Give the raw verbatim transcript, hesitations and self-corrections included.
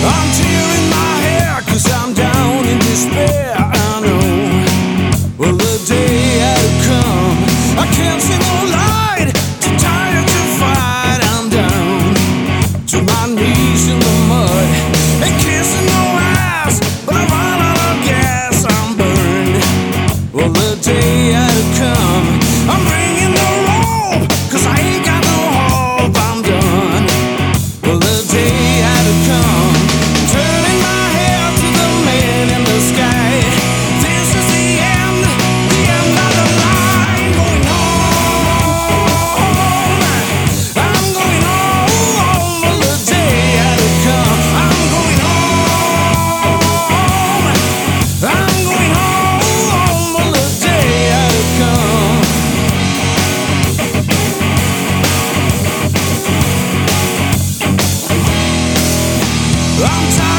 I'm tearing my hair 'cause I'm down in despair. I know, well, the day had come. I can't see no light, too tired to fight. I'm down to my knees in the mud and kissing no ass, but I run out of gas. I'm burned. Well, the day had come. I'm bringing the rope 'cause I ain't got no hope. I'm done. Well, the day had come. Turning my head to the man in the sky. This is the end, the end of the line. Going home, I'm going home. Well, the day had come. I'm going home, I'm going home. Well, the day had come. I'm tired.